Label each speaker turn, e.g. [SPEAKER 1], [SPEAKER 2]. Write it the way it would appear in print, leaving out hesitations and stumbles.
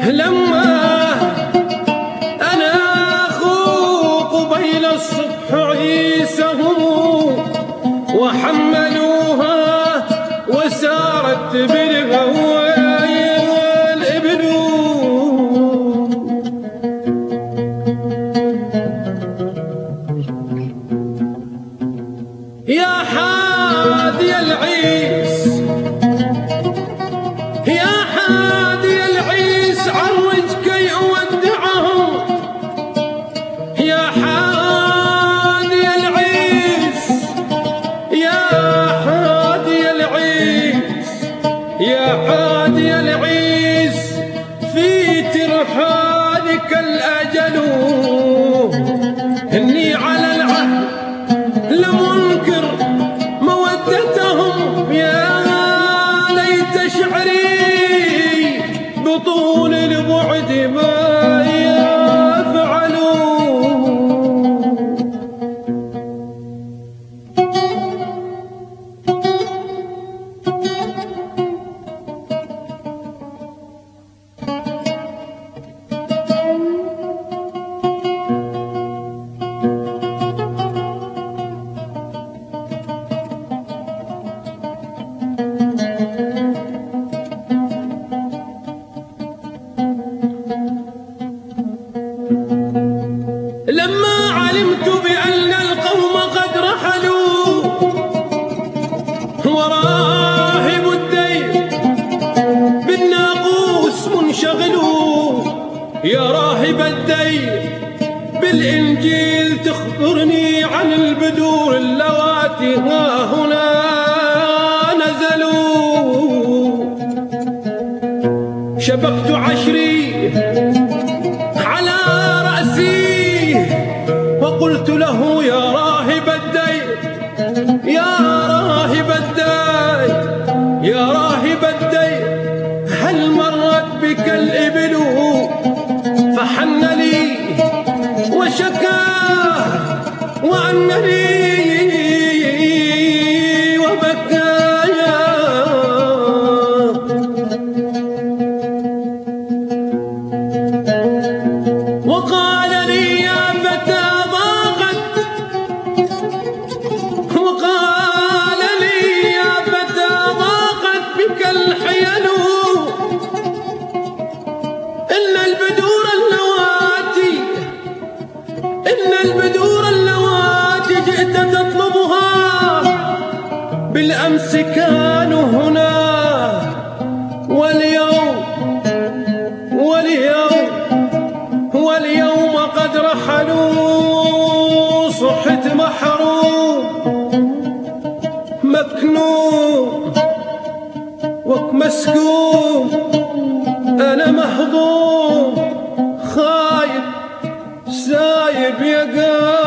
[SPEAKER 1] لما أنا أخوق بين الصبح عيسهم وحملوها وسارت بالغوايا والإبل. يا حادي العيس يا حادي العيس عرج كي أودعهم. يا حادي العيس يا حادي العيس يا حادي العيس في ترحالك الأجل. إني على العهد لمنكر مودتهم. يا ليت شعري بطول البعد ما يفعلون. لما علمت بأن القوم قد رحلوا وراهب الدين بالناقوس منشغلوا. يا راهب الدين بالإنجيل تخبرني عن البدور اللواتي ها هنا نزلوا. شبكت عشري على رأسي وقلت له يا راهب الدين يا راهب الدين يا راهب الدين هل مرت بك الإبل؟ فحن لي وشكاه وأنني وبكايا. وقال لي يا فتى ضاقت وقال لي يا فتى ضاقت بك الحيل. إن البدور اللواتي جئت تطلبها بالأمس كانوا هنا. واليوم قد رحلوا. صحت محروم مكنون ومسكوم. أنا مهضوم خايب سايب يا قلبي.